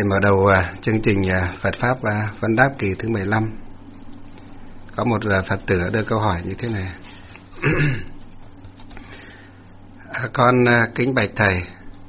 Thầy mở đầu chương trình Phật Pháp Vấn Đáp kỳ thứ 15. Có một Phật tử đưa câu hỏi như thế này. Con kính bạch Thầy,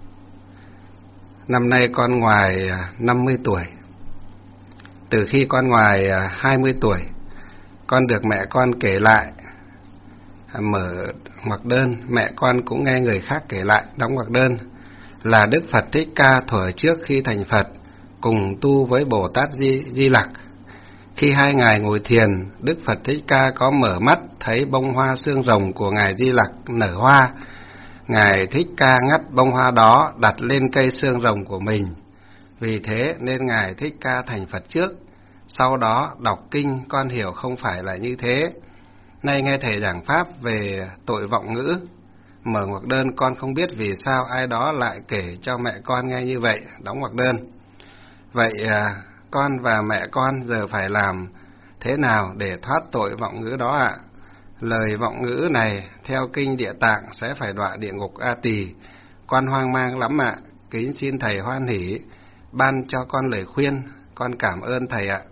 năm nay con ngoài 50 tuổi. Từ khi con ngoài 20 tuổi, con được mẹ con kể lại, mở ngoặc đơn, mẹ con cũng nghe người khác kể lại, đóng ngoặc đơn, là Đức Phật Thích Ca thuở trước khi thành Phật cùng tu với Bồ Tát Di Lặc. Khi hai ngài ngồi thiền, Đức Phật Thích Ca có mở mắt thấy bông hoa xương rồng của ngài Di Lặc nở hoa. Ngài Thích Ca ngắt bông hoa đó đặt lên cây xương rồng của mình. Vì thế nên ngài Thích Ca thành Phật trước. Sau đó đọc kinh con hiểu không phải là như thế. Nay nghe thầy giảng pháp về tội vọng ngữ, mở ngoặc đơn, con không biết vì sao ai đó lại kể cho mẹ con nghe như vậy, đóng ngoặc đơn. Vậy con và mẹ con giờ phải làm thế nào để thoát tội vọng ngữ đó ạ? Lời vọng ngữ này theo kinh Địa Tạng sẽ phải đọa địa ngục A Tỳ. Con hoang mang lắm ạ. Kính xin thầy hoan hỷ ban cho con lời khuyên. Con cảm ơn thầy ạ.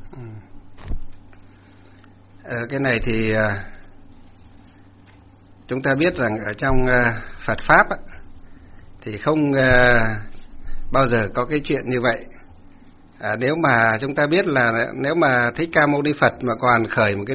Cái này thì chúng ta biết rằng ở trong Phật Pháp thì không bao giờ có cái chuyện như vậy. Nếu mà chúng ta biết là nếu mà Thích Ca Mâu Ni Phật mà còn khởi một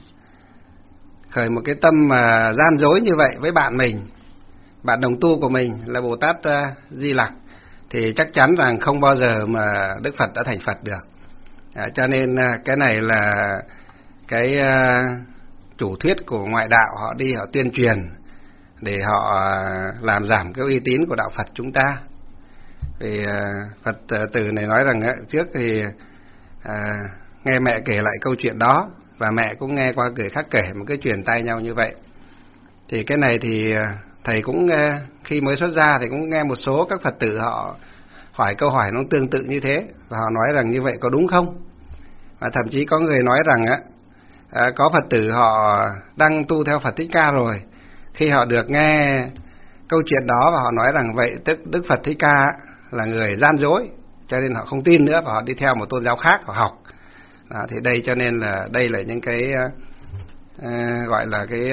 cái tâm mà gian dối như vậy với bạn mình, bạn đồng tu của mình là Bồ Tát Di Lặc, thì chắc chắn rằng không bao giờ mà Đức Phật đã thành Phật được. Cho nên cái này là cái chủ thuyết của ngoại đạo, họ đi họ tuyên truyền để họ làm giảm cái uy tín của đạo Phật chúng ta. Vì Phật tử này nói rằng trước thì nghe mẹ kể lại câu chuyện đó, và mẹ cũng nghe qua người khác kể, một cái truyền tai nhau như vậy. Thì cái này thì thầy cũng khi mới xuất gia thì cũng nghe một số các Phật tử họ hỏi câu hỏi nó tương tự như thế, và họ nói rằng như vậy có đúng không? Và thậm chí có người nói rằng có Phật tử họ đang tu theo Phật Thích Ca rồi, khi họ được nghe câu chuyện đó và họ nói rằng vậy tức Đức Phật Thích Ca là người gian dối, cho nên họ không tin nữa và họ đi theo một tôn giáo khác họ học. Thì đây cho nên là đây là những cái gọi là cái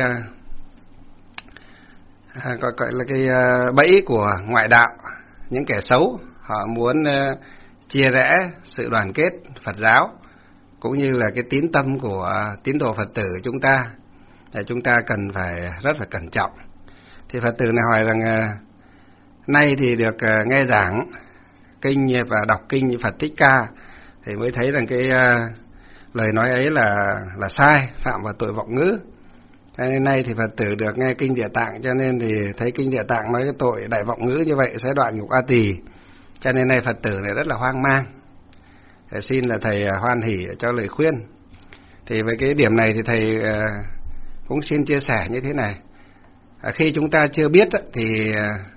bẫy của ngoại đạo, những kẻ xấu họ muốn chia rẽ sự đoàn kết Phật giáo cũng như là cái tín tâm của tín đồ Phật tử chúng ta. Thì chúng ta cần phải rất là cẩn trọng. Thì Phật tử này hỏi rằng nay thì được nghe giảng kinh và đọc kinh Phật Thích Ca thì mới thấy rằng cái lời nói ấy là sai, phạm vào tội vọng ngữ. Cho nên nay thì Phật tử được nghe kinh Địa Tạng, cho nên thì thấy kinh Địa Tạng nói cái tội đại vọng ngữ như vậy sẽ đọa ngục A Tỳ. Cho nên nay Phật tử này rất là hoang mang. Thầy xin là thầy hoan hỷ cho lời khuyên. Thì với cái điểm này thì thầy cũng xin chia sẻ như thế này. Khi chúng ta chưa biết thì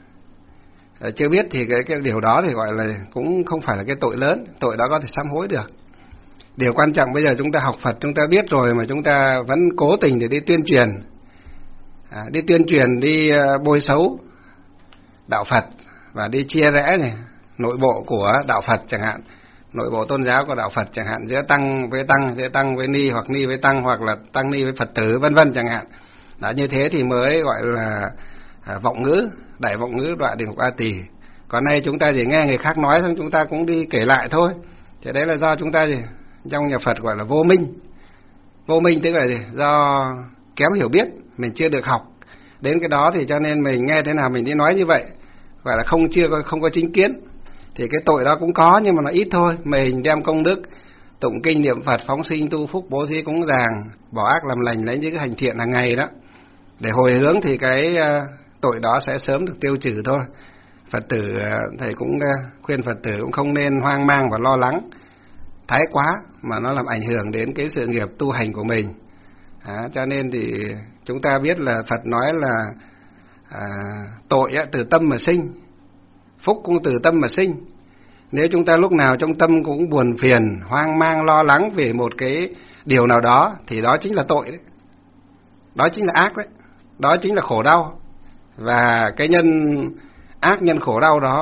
cái điều đó thì gọi là cũng không phải là cái tội lớn, tội đó có thể sám hối được. Điều quan trọng bây giờ chúng ta học Phật, chúng ta biết rồi mà chúng ta vẫn cố tình để đi tuyên truyền, đi bôi xấu đạo Phật và đi chia rẽ này, nội bộ của đạo Phật chẳng hạn, nội bộ tôn giáo của đạo Phật chẳng hạn, giữa tăng với tăng, giữa tăng với ni, hoặc ni với tăng, hoặc là tăng ni với Phật tử, vân vân chẳng hạn. Đó, như thế thì mới gọi là vọng ngữ, đại vọng ngữ đọa địa ngục A Tỳ. Còn nay chúng ta chỉ nghe người khác nói xong chúng ta cũng đi kể lại thôi. Thế đấy là do chúng ta gì? Trong nhà Phật gọi là vô minh. Vô minh tức là gì? Do kém hiểu biết, mình chưa được học đến cái đó, thì cho nên mình nghe thế nào mình đi nói như vậy, gọi là không có chính kiến. Thì cái tội đó cũng có nhưng mà nó ít thôi. Mình đem công đức tụng kinh niệm Phật, phóng sinh tu phúc, bố thí cúng dường, bỏ ác làm lành, lấy những cái hành thiện hàng ngày đó để hồi hướng, thì cái tội đó sẽ sớm được tiêu trừ thôi. Phật tử, thầy cũng khuyên Phật tử cũng không nên hoang mang và lo lắng thái quá mà nó làm ảnh hưởng đến cái sự nghiệp tu hành của mình. Cho nên thì chúng ta biết là Phật nói là tội từ tâm mà sinh, phúc cũng từ tâm mà sinh. Nếu chúng ta lúc nào trong tâm cũng buồn phiền, hoang mang, lo lắng về một cái điều nào đó thì đó chính là tội đấy. Đó chính là ác đấy. Đó chính là khổ đau. Và cái nhân ác, nhân khổ đau đó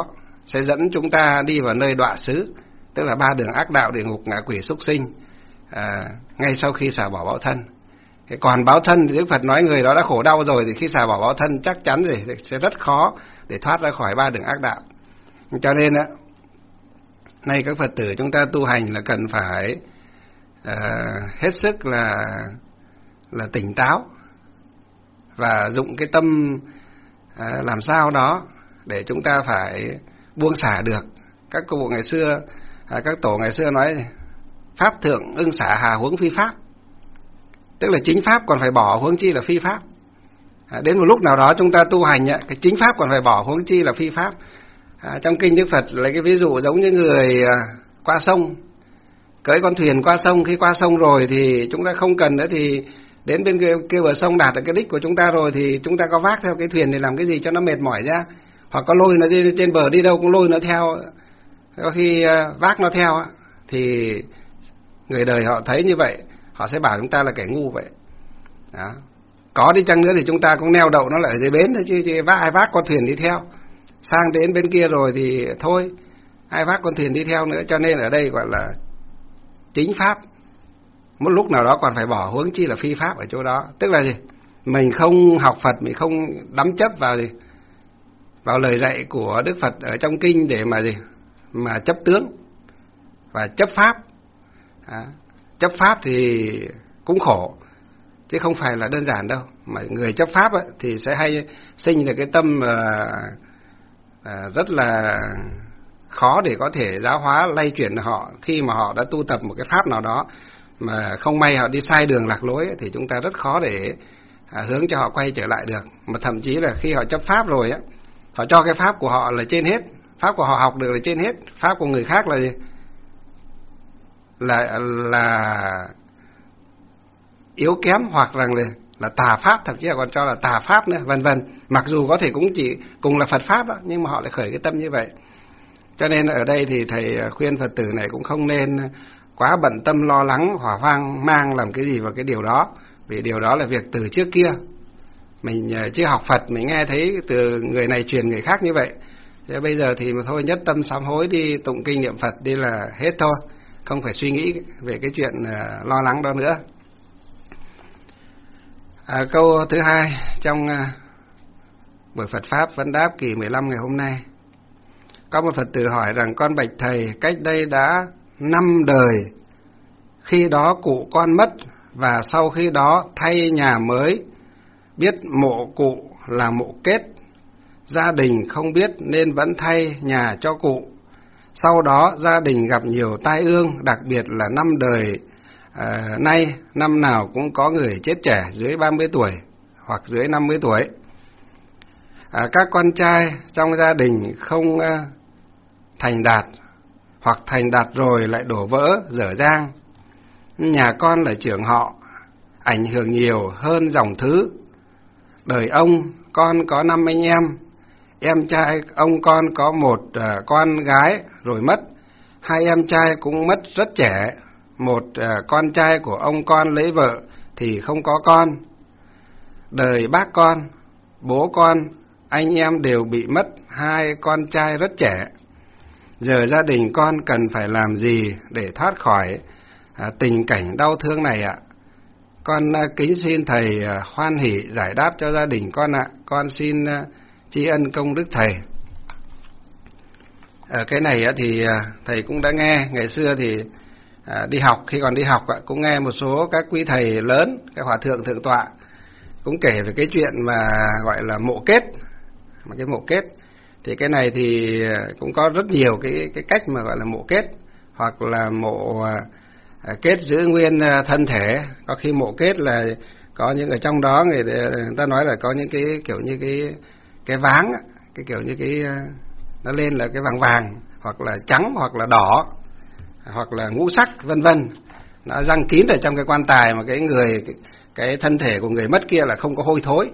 sẽ dẫn chúng ta đi vào nơi đọa xứ, tức là 3 đường ác đạo, địa ngục, ngạ quỷ, súc sinh, ngay sau khi xả bỏ báo thân. Còn báo thân thì Đức Phật nói người đó đã khổ đau rồi, thì khi xả bỏ báo thân chắc chắn thì sẽ rất khó để thoát ra khỏi 3 đường ác đạo. Cho nên á, nay các Phật tử chúng ta tu hành là cần phải hết sức là tỉnh táo và dụng cái tâm làm sao đó để chúng ta phải buông xả được. Các cụ ngày xưa, các tổ ngày xưa nói pháp thượng ưng xả hà huống phi pháp, tức là chính pháp còn phải bỏ, huống chi là phi pháp. Đến một lúc nào đó chúng ta tu hành cái chính pháp còn phải bỏ, huống chi là phi pháp. Trong kinh Đức Phật lấy cái ví dụ giống như người qua sông, cưỡi con thuyền qua sông, khi qua sông rồi thì chúng ta không cần nữa, thì đến bên kia bờ sông đạt được cái đích của chúng ta rồi thì chúng ta có vác theo cái thuyền để làm cái gì cho nó mệt mỏi ra, hoặc có lôi nó đi trên bờ, đi đâu cũng lôi nó theo, có khi vác nó theo thì người đời họ thấy như vậy họ sẽ bảo chúng ta là kẻ ngu vậy. Đó. Có đi chăng nữa thì chúng ta cũng neo đậu nó lại ở dưới bến thôi, chứ ai vác con thuyền đi theo, sang đến bên kia rồi thì thôi, ai vác con thuyền đi theo nữa. Cho nên ở đây gọi là chính pháp một lúc nào đó còn phải bỏ, huống chi là phi pháp ở chỗ đó. Tức là gì? Mình không học Phật, mình không đắm chấp vào gì, vào lời dạy của Đức Phật ở trong kinh để mà gì, mà chấp tướng và chấp pháp. Chấp pháp thì cũng khổ chứ không phải là đơn giản đâu. Mà người chấp pháp thì sẽ hay sinh được cái tâm rất là khó để có thể giáo hóa lay chuyển họ. Khi mà họ đã tu tập một cái pháp nào đó mà không may họ đi sai đường lạc lối thì chúng ta rất khó để hướng cho họ quay trở lại được. Mà thậm chí là khi họ chấp pháp rồi họ cho cái pháp của họ là trên hết, pháp của họ học được là trên hết, pháp của người khác là gì? Là yếu kém, hoặc rằng là tà pháp, thậm chí là còn cho là tà pháp nữa, vân vân. Mặc dù có thể cũng chỉ cùng là Phật pháp đó, nhưng mà họ lại khởi cái tâm như vậy. Cho nên ở đây thì thầy khuyên Phật tử này cũng không nên quá bận tâm lo lắng hỏa vang mang làm cái gì vào cái điều đó, vì điều đó là việc từ trước kia. Mình chưa học Phật, mình nghe thấy từ người này truyền người khác như vậy. Thế bây giờ thì mà thôi, nhất tâm sám hối đi tụng kinh niệm Phật đi là hết thôi, không phải suy nghĩ về cái chuyện lo lắng đó nữa. Câu thứ 2 trong buổi Phật Pháp vấn đáp kỳ 15 ngày hôm nay. Có một Phật tử hỏi rằng: con bạch thầy, cách đây đã 5 đời, khi đó cụ con mất và sau khi đó thay nhà mới, biết mộ cụ là mộ kết, gia đình không biết nên vẫn thay nhà cho cụ. Sau đó gia đình gặp nhiều tai ương, đặc biệt là 5 đời nay năm nào cũng có người chết trẻ dưới 30 tuổi hoặc dưới 50 tuổi. Các con trai trong gia đình không thành đạt, hoặc thành đạt rồi lại đổ vỡ, dở dang. Nhà con là trưởng họ, ảnh hưởng nhiều hơn dòng thứ. Đời ông, con có 5 anh em trai ông con có 1 con gái rồi mất, 2 em trai cũng mất rất trẻ. 1 con trai của ông con lấy vợ thì không có con. Đời bác con, bố con, anh em đều bị mất 2 con trai rất trẻ. Giờ gia đình con cần phải làm gì để thoát khỏi tình cảnh đau thương này ạ? Con kính xin thầy hoan hỷ giải đáp cho gia đình con ạ. Con xin tri ân công đức thầy. Cái này thì thầy cũng đã nghe. Ngày xưa thì đi học, khi còn đi học cũng nghe một số các quý thầy lớn, các hòa thượng thượng tọa cũng kể về cái chuyện mà gọi là mộ kết. Mà cái mộ kết thì cái này thì cũng có rất nhiều cái cách mà gọi là mộ kết, hoặc là mộ kết giữ nguyên thân thể. Có khi mộ kết là có những ở trong đó người ta nói là có những cái kiểu như cái váng, cái kiểu như cái nó lên là cái vàng vàng, hoặc là trắng, hoặc là đỏ, hoặc là ngũ sắc, vân vân. Nó răng kín ở trong cái quan tài, mà cái thân thể của người mất kia là không có hôi thối,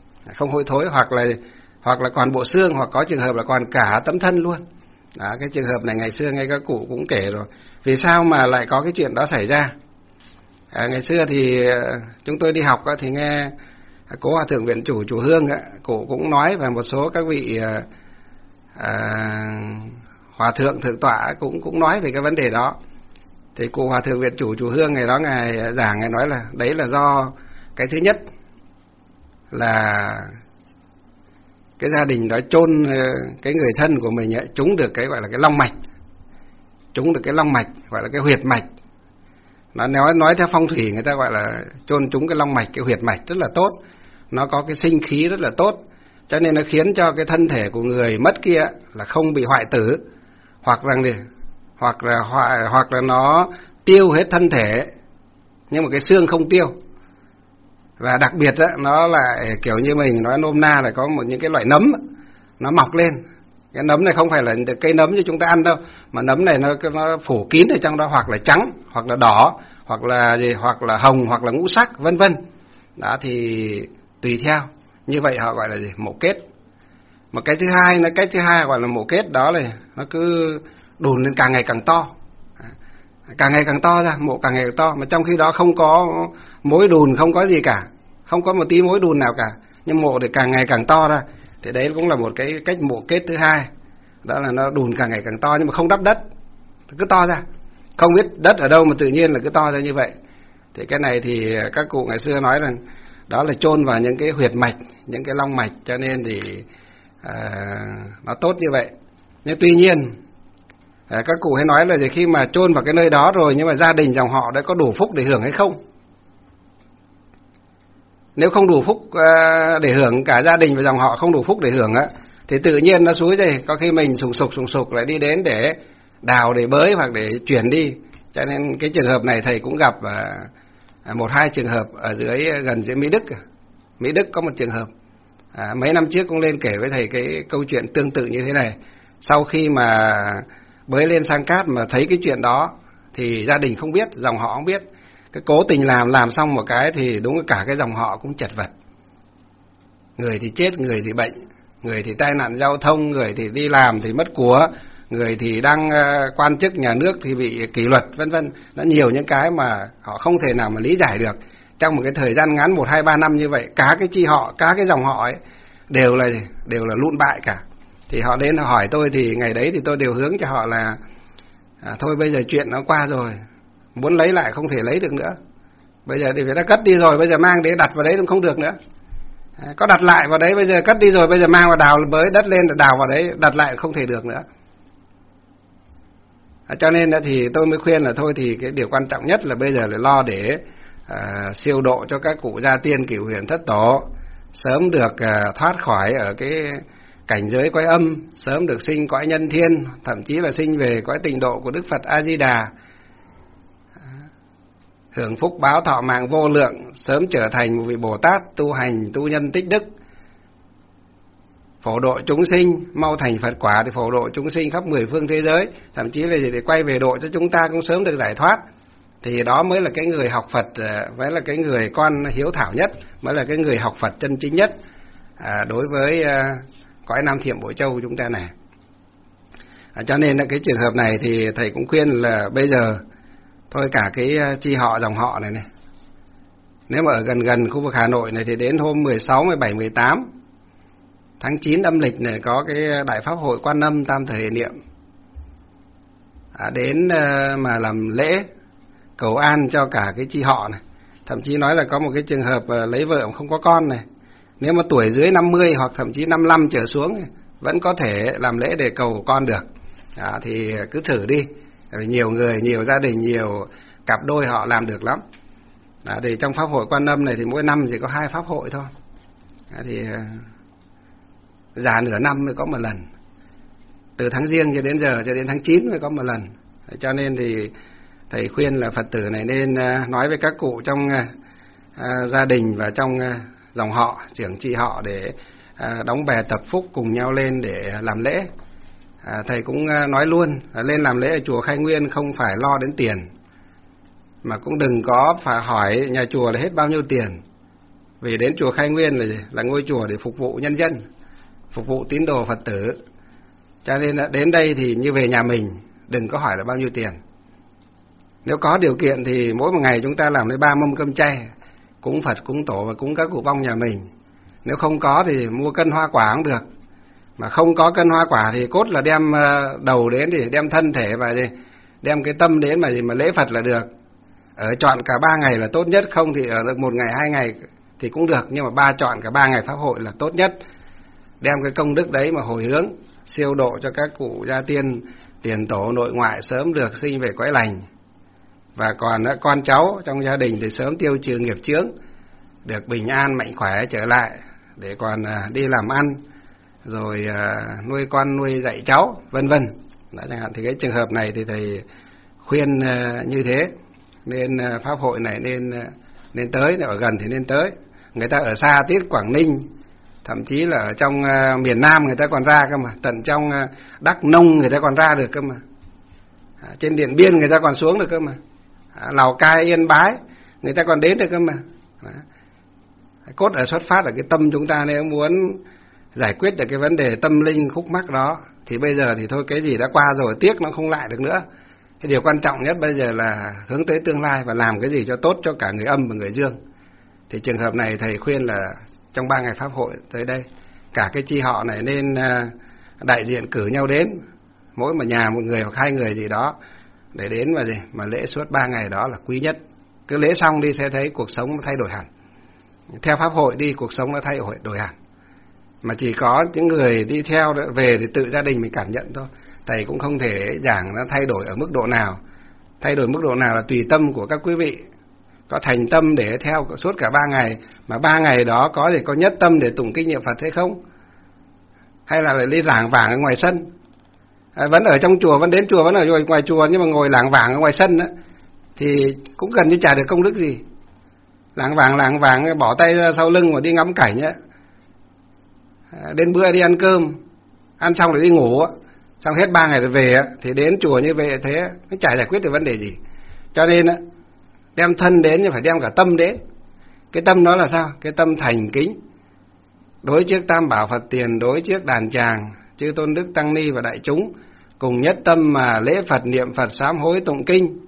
hoặc là còn bộ xương, hoặc có trường hợp là còn cả tấm thân luôn. Đó, cái trường hợp này ngày xưa ngay các cụ cũng kể rồi. Vì sao mà lại có cái chuyện đó xảy ra? Ngày xưa thì chúng tôi đi học thì nghe cố hòa thượng viện chủ chùa Hương, cụ cũng nói, và một số các vị Hòa thượng thượng tọa cũng nói về cái vấn đề đó. Thì cụ Hòa thượng Việt Chủ Chùa Hương ngày đó ngài giảng, ngài nói là đấy là do cái thứ nhất là cái gia đình đó chôn cái người thân của mình ấy, trúng được cái gọi là cái long mạch, trúng được cái long mạch gọi là cái huyệt mạch. Nó nói theo phong thủy người ta gọi là chôn trúng cái long mạch, cái huyệt mạch rất là tốt, nó có cái sinh khí rất là tốt, cho nên nó khiến cho cái thân thể của người mất kia là không bị hoại tử, hoặc là nó tiêu hết thân thể nhưng mà cái xương không tiêu. Và đặc biệt á, nó lại kiểu như mình nói nôm na là có những cái loại nấm nó mọc lên. Cái nấm này không phải là cây nấm như chúng ta ăn đâu, mà nấm này nó phủ kín ở trong đó, hoặc là trắng, hoặc là đỏ, hoặc là hoặc là hồng, hoặc là ngũ sắc, vân vân. Đó thì tùy theo. Như vậy họ gọi là mộ kết. Một cái thứ hai gọi là mộ kết, đó là nó cứ đùn lên càng ngày càng to. Càng ngày càng to ra, mộ càng ngày càng to, mà trong khi đó không có mối đùn, không có gì cả, không có một tí mối đùn nào cả, nhưng mộ thì càng ngày càng to ra. Thì đấy cũng là một cái cách mộ kết thứ hai, đó là nó đùn càng ngày càng to nhưng mà không đắp đất, cứ to ra, không biết đất ở đâu mà tự nhiên là cứ to ra như vậy. Thì cái này thì các cụ ngày xưa nói rằng đó là chôn vào những cái huyệt mạch, những cái long mạch, cho nên thì nó tốt như vậy. Nhưng tuy nhiên các cụ hay nói là khi mà chôn vào cái nơi đó rồi, nhưng mà gia đình dòng họ đã có đủ phúc để hưởng hay không? Nếu không đủ phúc để hưởng, cả gia đình và dòng họ không đủ phúc để hưởng á, thì tự nhiên nó xúi rồi, có khi mình sùng sục lại đi đến để đào, để bới hoặc để chuyển đi. Cho nên cái trường hợp này thầy cũng gặp một hai trường hợp ở gần dưới Mỹ Đức. Mỹ Đức có một trường hợp mấy năm trước cũng lên kể với thầy cái câu chuyện tương tự như thế này. Sau khi mà bới lên sang cát mà thấy cái chuyện đó thì gia đình không biết, dòng họ không biết. Cái cố tình làm xong một cái thì đúng là cả cái dòng họ cũng chật vật. Người thì chết, người thì bệnh, người thì tai nạn giao thông, người thì đi làm thì mất của, người thì đang quan chức nhà nước thì bị kỷ luật, vân vân. Nó nhiều những cái mà họ không thể nào mà lý giải được. Trong một cái thời gian ngắn 1, 2, 3 năm như vậy, cả cái chi họ, cả cái dòng họ ấy đều là lụn bại cả. Thì họ đến hỏi tôi, thì ngày đấy thì tôi đều hướng cho họ là thôi bây giờ chuyện nó qua rồi, muốn lấy lại không thể lấy được nữa. Bây giờ thì phải đã cất đi rồi, bây giờ mang để đặt vào đấy cũng không được nữa. Có đặt lại vào đấy, bây giờ cất đi rồi, bây giờ mang vào đào bới đất lên đào vào đấy, đặt lại không thể được nữa. Cho nên thì tôi mới khuyên là thôi thì cái điều quan trọng nhất là bây giờ là lo để siêu độ cho các cụ gia tiên cửu huyền thất tổ sớm được thoát khỏi ở cái cảnh giới cõi âm, sớm được sinh cõi nhân thiên, thậm chí là sinh về cõi tịnh độ của Đức Phật A Di Đà, hưởng phúc báo thọ mạng vô lượng, sớm trở thành một vị Bồ Tát tu hành tu nhân tích đức, phổ độ chúng sinh, mau thành Phật quả thì phổ độ chúng sinh khắp 10 phương thế giới, thậm chí là để quay về độ cho chúng ta cũng sớm được giải thoát. Thì đó mới là cái người học Phật, mới là cái người con hiếu thảo nhất, mới là cái người học Phật chân chính nhất đối với cõi Nam Thiểm Bội Châu của chúng ta này. Cho nên là cái trường hợp này thì thầy cũng khuyên là bây giờ thôi cả cái chi họ dòng họ này, nếu mà ở gần khu vực Hà Nội này thì đến hôm 16, 17, 18 tháng 9 âm lịch này có cái Đại Pháp hội Quan Âm Tam Thời Niệm, đến mà làm lễ cầu an cho cả cái chi họ này. Thậm chí nói là có một cái trường hợp lấy vợ không có con này, nếu mà tuổi dưới 50 hoặc thậm chí 55 trở xuống vẫn có thể làm lễ để cầu con được. Đó, thì cứ thử đi. Nhiều người, nhiều gia đình, nhiều cặp đôi họ làm được lắm. Đó, thì trong Pháp hội Quan Âm này thì mỗi năm chỉ có 2 pháp hội thôi. Đó, thì già nửa năm mới có một lần. Từ tháng Giêng cho đến giờ, cho đến tháng 9 mới có một lần. Cho nên thì thầy khuyên là Phật tử này nên nói với các cụ trong gia đình và trong dòng họ, trưởng chi họ để đóng bè tập phúc cùng nhau lên để làm lễ. Thầy cũng nói luôn là lên làm lễ ở chùa Khai Nguyên không phải lo đến tiền, mà cũng đừng có phải hỏi nhà chùa là hết bao nhiêu tiền, vì đến chùa Khai Nguyên là ngôi chùa để phục vụ nhân dân, phục vụ tín đồ Phật tử. Cho nên là đến đây thì như về nhà mình, đừng có hỏi là bao nhiêu tiền. Nếu có điều kiện thì mỗi một ngày chúng ta làm đến 3 mâm cơm chay, cúng Phật, cúng Tổ và cúng các cụ vong nhà mình. Nếu không có thì mua cân hoa quả cũng được, Mà không có cân hoa quả thì cốt là đem đầu đến, thì đem thân thể và đem cái tâm đến mà lễ Phật là được. Ở chọn cả 3 ngày là tốt nhất, không thì ở được 1 ngày 2 ngày thì cũng được, nhưng mà chọn cả 3 ngày pháp hội là tốt nhất. Đem cái công đức đấy mà hồi hướng siêu độ cho các cụ gia tiên, tiền tổ nội ngoại sớm được sinh về cõi lành. Và còn con cháu trong gia đình thì sớm tiêu trừ nghiệp chướng, được bình an mạnh khỏe trở lại để còn đi làm ăn, rồi nuôi con nuôi dạy cháu, vân vân. Chẳng hạn thì cái trường hợp này thì thầy khuyên như thế, nên pháp hội này nên tới, ở gần thì nên tới. Người ta ở xa tít Quảng Ninh, thậm chí là ở trong miền Nam người ta còn ra cơ mà, tận trong Đắk Nông người ta còn ra được cơ mà, trên Điện Biên người ta còn xuống được cơ mà, Lào Cai, Yên Bái người ta còn đến được cơ mà. Cốt ở xuất phát ở cái tâm chúng ta, nếu muốn giải quyết được cái vấn đề tâm linh khúc mắc đó thì bây giờ thì thôi, cái gì đã qua rồi tiếc nó không lại được nữa. Cái điều quan trọng nhất bây giờ là hướng tới tương lai và làm cái gì cho tốt cho cả người âm và người dương. Thì trường hợp này thầy khuyên là trong 3 ngày pháp hội tới đây, cả cái chi họ này nên đại diện cử nhau đến, mỗi một nhà 1 người hoặc 2 người gì đó để đến mà lễ suốt 3 ngày đó là quý nhất. Cứ lễ xong đi sẽ thấy cuộc sống nó thay đổi hẳn. Theo pháp hội đi, cuộc sống nó thay đổi hẳn. Mà chỉ có những người đi theo về thì tự gia đình mình cảm nhận thôi. Thầy cũng không thể giảng nó thay đổi ở mức độ nào. Thay đổi mức độ nào là tùy tâm của các quý vị. Có thành tâm để theo suốt cả 3 ngày, mà 3 ngày đó có nhất tâm để tụng kinh niệm Phật hay không? Hay là đi lảng vảng ở ngoài sân? Vẫn ở trong chùa, vẫn đến chùa, vẫn ở ngoài chùa, nhưng mà ngồi lảng vảng ở ngoài sân đó, thì cũng gần như chả được công đức gì. Lảng vảng bỏ tay ra sau lưng mà đi ngắm cảnh ấy. Đến bữa đi ăn cơm, ăn xong rồi đi ngủ, xong hết 3 ngày rồi về, thì đến chùa như vậy thế nó chả giải quyết được vấn đề gì. Cho nên đem thân đến nhưng phải đem cả tâm đến. Cái tâm đó là sao? Cái tâm thành kính đối trước Tam Bảo Phật Tiền, đối trước đàn tràng chư tôn đức tăng ni và đại chúng, cùng nhất tâm mà lễ Phật, niệm Phật, sám hối, tụng kinh.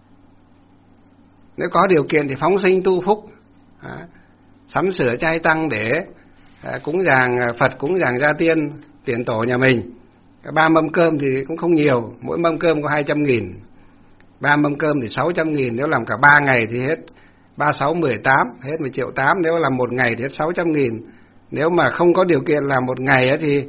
Nếu có điều kiện thì phóng sinh tu phúc, sắm sửa trai tăng để cúng dường Phật, cúng dường gia tiên, tiền tổ nhà mình. 3 mâm cơm thì cũng không nhiều, mỗi mâm cơm có 200.000, 3 mâm cơm thì 600.000. Nếu làm cả 3 ngày thì hết 3, 6, 18, hết 1,8 triệu. Nếu làm 1 ngày thì hết 600.000. Nếu mà không có điều kiện làm 1 ngày thì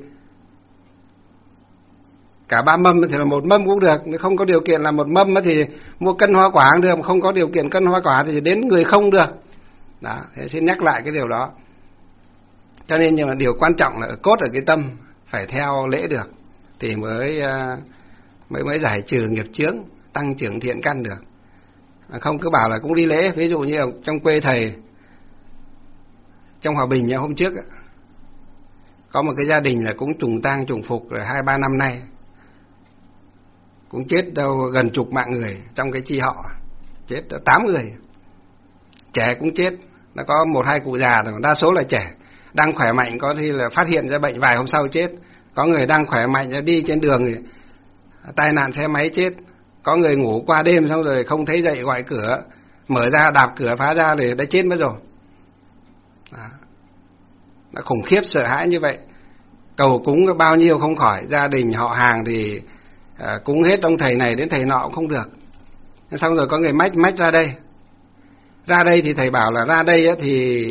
cả 3 mâm thì là 1 mâm cũng được. Nếu không có điều kiện làm 1 mâm thì mua cân hoa quả cũng được, mà không có điều kiện cân hoa quả thì đến người không được. Đó, thế xin nhắc lại cái điều đó. Cho nên nhưng mà điều quan trọng là cốt ở cái tâm, phải theo lễ được thì mới giải trừ nghiệp chướng, tăng trưởng thiện căn được. Không cứ bảo là cũng đi lễ. Ví dụ như ở trong quê thầy, trong Hòa Bình hôm trước có một cái gia đình là cũng trùng tang trùng phục rồi 2-3 năm nay, cũng chết đâu gần chục mạng người trong cái chi họ, chết 8 người, trẻ cũng chết. Nó có 1-2 cụ già rồi, đa số là trẻ, đang khỏe mạnh có khi là phát hiện ra bệnh vài hôm sau chết. Có người đang khỏe mạnh đi trên đường thì tai nạn xe máy chết. Có người ngủ qua đêm xong rồi không thấy dậy gọi cửa, mở ra đạp cửa phá ra thì đã chết mất rồi. Đó. Nó khủng khiếp sợ hãi như vậy. Cầu cúng bao nhiêu không khỏi, gia đình họ hàng thì cúng hết ông thầy này đến thầy nọ cũng không được. Xong rồi có người mách ra đây. Ra đây thì thầy bảo là ra đây thì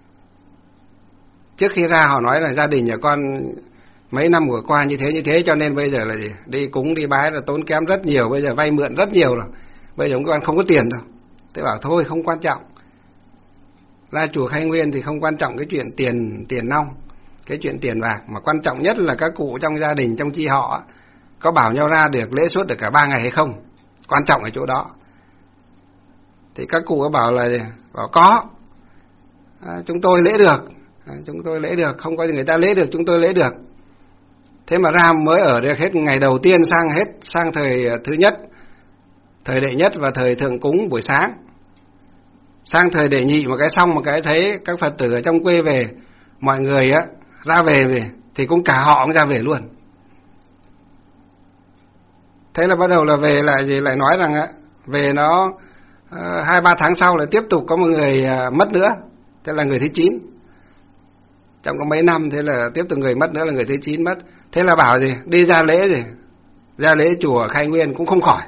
trước khi ra họ nói là gia đình nhà con mấy năm vừa qua như thế cho nên bây giờ là gì? Đi cúng đi bái là tốn kém rất nhiều, bây giờ vay mượn rất nhiều rồi, bây giờ con không có tiền đâu. Thế bảo thôi không quan trọng, ra chùa Khai Nguyên thì không quan trọng cái chuyện tiền nong, cái chuyện tiền bạc, mà quan trọng nhất là các cụ trong gia đình, trong chi họ có bảo nhau ra được lễ suốt được cả 3 ngày hay không, quan trọng ở chỗ đó. Thì các cụ có bảo có, chúng tôi lễ được, không có người ta lễ được, chúng tôi lễ được. Thế mà ra mới ở được hết ngày đầu tiên sang thời thứ nhất, thời đệ nhất và thời thượng cúng buổi sáng. Sang thời đệ nhị một cái xong một cái thấy các Phật tử ở trong quê về, mọi người ra về thì cũng cả họ cũng ra về luôn. Thế là bắt đầu là về lại nói rằng về nó 2-3 tháng sau lại tiếp tục có một người mất nữa, thế là người thứ 9. trong có mấy năm, thế là tiếp tục người mất nữa là người thứ 9 mất. Thế là bảo gì, đi ra lễ gì, ra lễ chùa Khai Nguyên cũng không khỏi.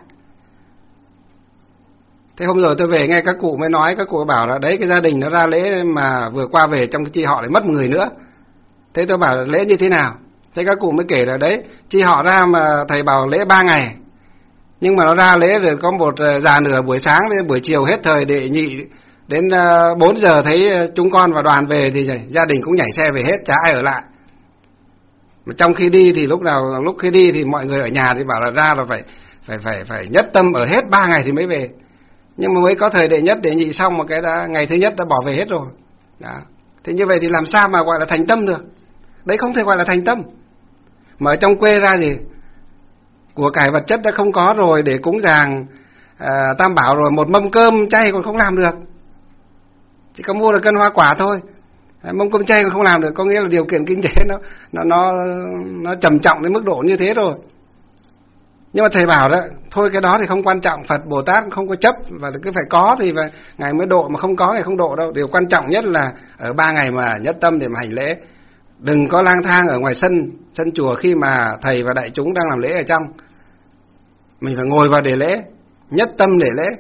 Thế hôm rồi tôi về nghe các cụ mới nói, các cụ bảo là đấy, cái gia đình nó ra lễ mà vừa qua về trong cái chi họ lại mất một người nữa. Thế tôi bảo là lễ như thế nào? Thế các cụ mới kể là đấy, chi họ ra mà thầy bảo lễ 3 ngày, nhưng mà nó ra lễ rồi có một già nửa buổi sáng đến buổi chiều hết thời đệ nhị, đến 4 giờ thấy chúng con và đoàn về thì gia đình cũng nhảy xe về hết, chả ai ở lại. Mà trong khi đi thì lúc khi đi thì mọi người ở nhà thì bảo là ra là phải nhất tâm ở hết 3 ngày thì mới về. Nhưng mà mới có thời đệ nhất đệ nhị xong một cái đã ngày thứ nhất đã bỏ về hết rồi. Đó. Thế như vậy thì làm sao mà gọi là thành tâm được? Đấy không thể gọi là thành tâm. Mà ở trong quê ra gì, của cải vật chất đã không có rồi, để cúng dường tam bảo rồi, một mâm cơm chay còn không làm được, chỉ có mua được cân hoa quả thôi. Mâm cơm chay còn không làm được, có nghĩa là điều kiện kinh tế nó trầm trọng đến mức độ như thế rồi. Nhưng mà thầy bảo đó, thôi cái đó thì không quan trọng, Phật Bồ Tát không có chấp, và cứ phải có thì ngày mới độ, mà không có ngày không độ đâu. Điều quan trọng nhất là ở 3 ngày mà nhất tâm để mà hành lễ. Đừng có lang thang ở ngoài sân chùa khi mà thầy và đại chúng đang làm lễ ở trong. Mình phải ngồi vào để lễ, nhất tâm để lễ.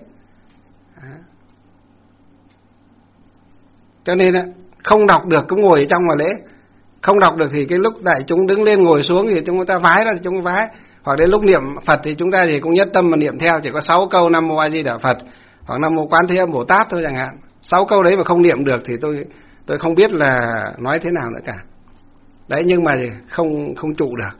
Cho nên không đọc được cũng ngồi ở trong mà lễ. Không đọc được thì cái lúc đại chúng đứng lên ngồi xuống thì chúng ta vái ra thì chúng ta vái. Hoặc đến lúc niệm Phật thì chúng ta thì cũng nhất tâm mà niệm theo, chỉ có 6 câu Nam Mô A Di Đà Phật hoặc Nam Mô Quán Thế Âm Bồ Tát thôi chẳng hạn. 6 câu đấy mà không niệm được thì tôi không biết là nói thế nào nữa cả. Đấy, nhưng mà không trụ được.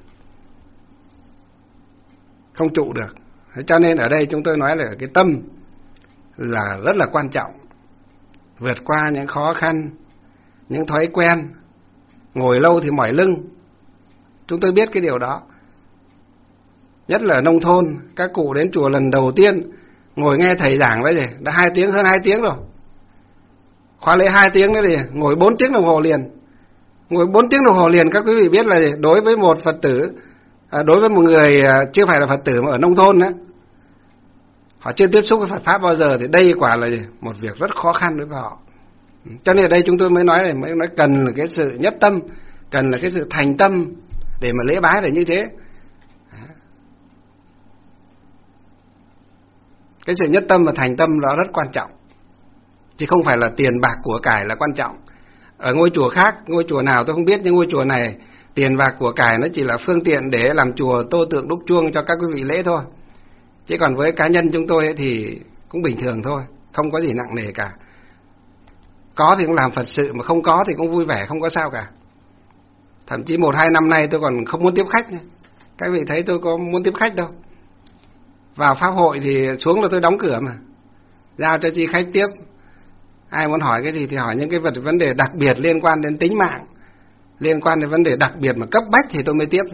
Không trụ được. Cho nên ở đây chúng tôi nói là cái tâm là rất là quan trọng. Vượt qua những khó khăn, những thói quen, ngồi lâu thì mỏi lưng. Chúng tôi biết cái điều đó. Nhất là ở nông thôn, các cụ đến chùa lần đầu tiên ngồi nghe thầy giảng đấy gì, đã 2 tiếng, hơn 2 tiếng rồi. Khóa lễ 2 tiếng nữa thì ngồi 4 tiếng đồng hồ liền. Ngồi 4 tiếng đồng hồ liền, các quý vị biết là gì? Đối với một Phật tử, đối với một người chưa phải là Phật tử mà ở nông thôn đó, họ chưa tiếp xúc với Phật Pháp bao giờ, thì đây quả là một việc rất khó khăn đối với họ. Cho nên ở đây chúng tôi mới nói cần là cái sự nhất tâm, cần là cái sự thành tâm để mà lễ bái là như thế. Cái sự nhất tâm và thành tâm nó rất quan trọng, chứ không phải là tiền bạc của cải là quan trọng. Ở ngôi chùa khác, ngôi chùa nào tôi không biết, nhưng ngôi chùa này tiền bạc của cải nó chỉ là phương tiện để làm chùa tô tượng đúc chuông cho các quý vị lễ thôi. Chứ còn với cá nhân chúng tôi ấy thì cũng bình thường thôi, không có gì nặng nề cả. Có thì cũng làm Phật sự, mà không có thì cũng vui vẻ, không có sao cả. Thậm chí 1-2 năm nay tôi còn không muốn tiếp khách nữa. Các vị thấy tôi có muốn tiếp khách đâu. Vào pháp hội thì xuống là tôi đóng cửa mà, giao cho chi khách tiếp. Ai muốn hỏi cái gì thì hỏi những cái vấn đề đặc biệt liên quan đến tính mạng, liên quan đến vấn đề đặc biệt mà cấp bách thì tôi mới tiếp.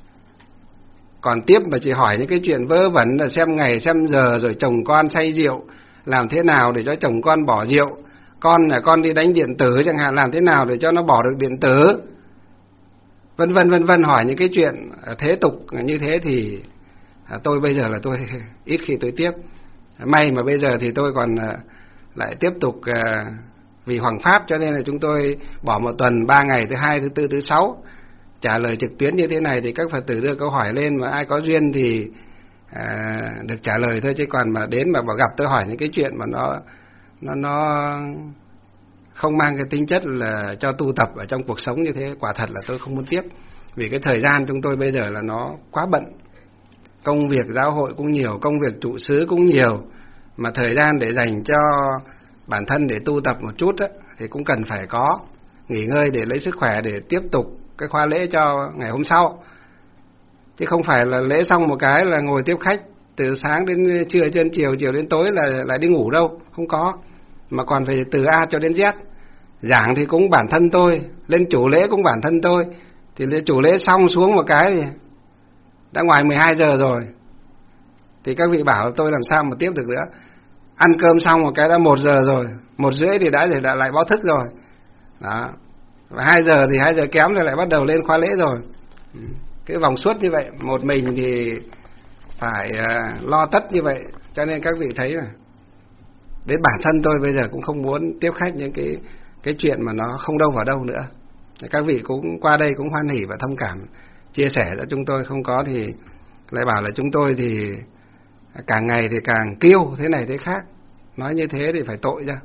Còn tiếp mà chỉ hỏi những cái chuyện vớ vẩn là xem ngày xem giờ, rồi chồng con say rượu làm thế nào để cho chồng con bỏ rượu, con đi đánh điện tử chẳng hạn, làm thế nào để cho nó bỏ được điện tử, vân vân, hỏi những cái chuyện thế tục như thế thì tôi bây giờ là tôi ít khi tôi tiếp. May mà bây giờ thì tôi còn lại tiếp tục vì Hoàng Pháp, cho nên là chúng tôi bỏ một tuần 3 ngày, thứ 2, thứ 4, thứ 6 trả lời trực tuyến như thế này, thì các Phật tử đưa câu hỏi lên, mà ai có duyên thì được trả lời thôi. Chứ còn mà đến mà gặp tôi hỏi những cái chuyện mà nó không mang cái tính chất là cho tu tập ở trong cuộc sống như thế, quả thật là tôi không muốn tiếp. Vì cái thời gian chúng tôi bây giờ là nó quá bận, công việc giáo hội cũng nhiều, công việc trụ xứ cũng nhiều, mà thời gian để dành cho bản thân để tu tập một chút á, thì cũng cần phải có nghỉ ngơi để lấy sức khỏe để tiếp tục cái khóa lễ cho ngày hôm sau. Chứ không phải là lễ xong một cái là ngồi tiếp khách từ sáng đến trưa, đến chiều đến tối là lại đi ngủ đâu, không có. Mà còn phải từ A cho đến Z. Giảng thì cũng bản thân tôi, lên chủ lễ cũng bản thân tôi, thì chủ lễ xong xuống một cái thì đã ngoài 12 giờ rồi, thì các vị bảo tôi làm sao mà tiếp được nữa. Ăn cơm xong một cái đã 1 giờ rồi, 1:30 thì đã lại báo thức rồi đó. Và 2 giờ thì 2 giờ kém rồi lại bắt đầu lên khóa lễ rồi. Cái vòng suốt như vậy, một mình thì phải lo tất như vậy. Cho nên các vị thấy là đến bản thân tôi bây giờ cũng không muốn tiếp khách những cái chuyện mà nó không đâu vào đâu nữa. Các vị cũng qua đây cũng hoan hỉ và thông cảm, chia sẻ cho chúng tôi. Không có thì lại bảo là chúng tôi thì càng ngày thì càng kiêu thế này thế khác. Nói như thế thì phải tội ra.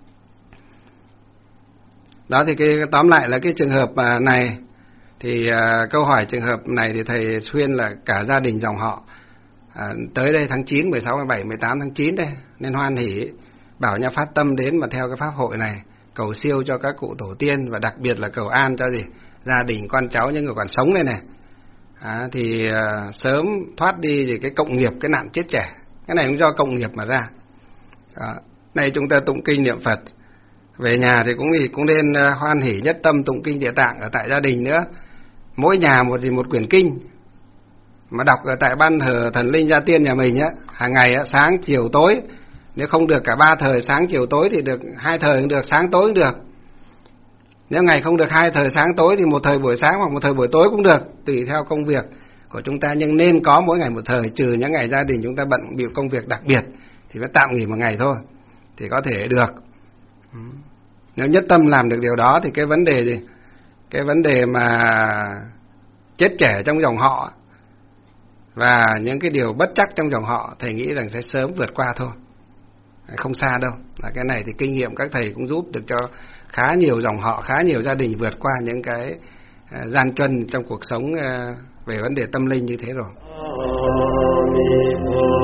Đó thì tóm lại là cái trường hợp này thì câu hỏi trường hợp này thì thầy khuyên là cả gia đình dòng họ tới đây tháng 9, 16, 17, 18 tháng 9 đây nên hoan hỉ bảo nhau phát tâm đến mà theo cái pháp hội này, cầu siêu cho các cụ tổ tiên và đặc biệt là cầu an cho gia đình con cháu những người còn sống đây này. Thì sớm thoát đi thì cái cộng nghiệp, cái nạn chết trẻ, cái này cũng do cộng nghiệp mà ra. Này chúng ta tụng kinh niệm Phật về nhà thì cũng nên hoan hỉ nhất tâm tụng kinh Địa Tạng ở tại gia đình nữa. Mỗi nhà một quyển kinh mà đọc ở tại ban thờ thần linh gia tiên nhà mình hàng ngày sáng chiều tối. Nếu không được cả 3 thời sáng chiều tối thì được 2 thời cũng được, sáng tối cũng được. Nếu ngày không được 2 thời sáng tối thì 1 thời buổi sáng hoặc 1 thời buổi tối cũng được, tùy theo công việc của chúng ta, nhưng nên có mỗi ngày 1 thời, trừ những ngày gia đình chúng ta bận bịu công việc đặc biệt thì mới tạm nghỉ 1 ngày thôi thì có thể được. Nếu nhất tâm làm được điều đó thì cái vấn đề gì? Cái vấn đề mà chết trẻ trong dòng họ và những cái điều bất trắc trong dòng họ, thầy nghĩ rằng sẽ sớm vượt qua thôi, không xa đâu. Là cái này thì kinh nghiệm các thầy cũng giúp được cho khá nhiều dòng họ, khá nhiều gia đình vượt qua những cái gian truân trong cuộc sống về vấn đề tâm linh như thế rồi.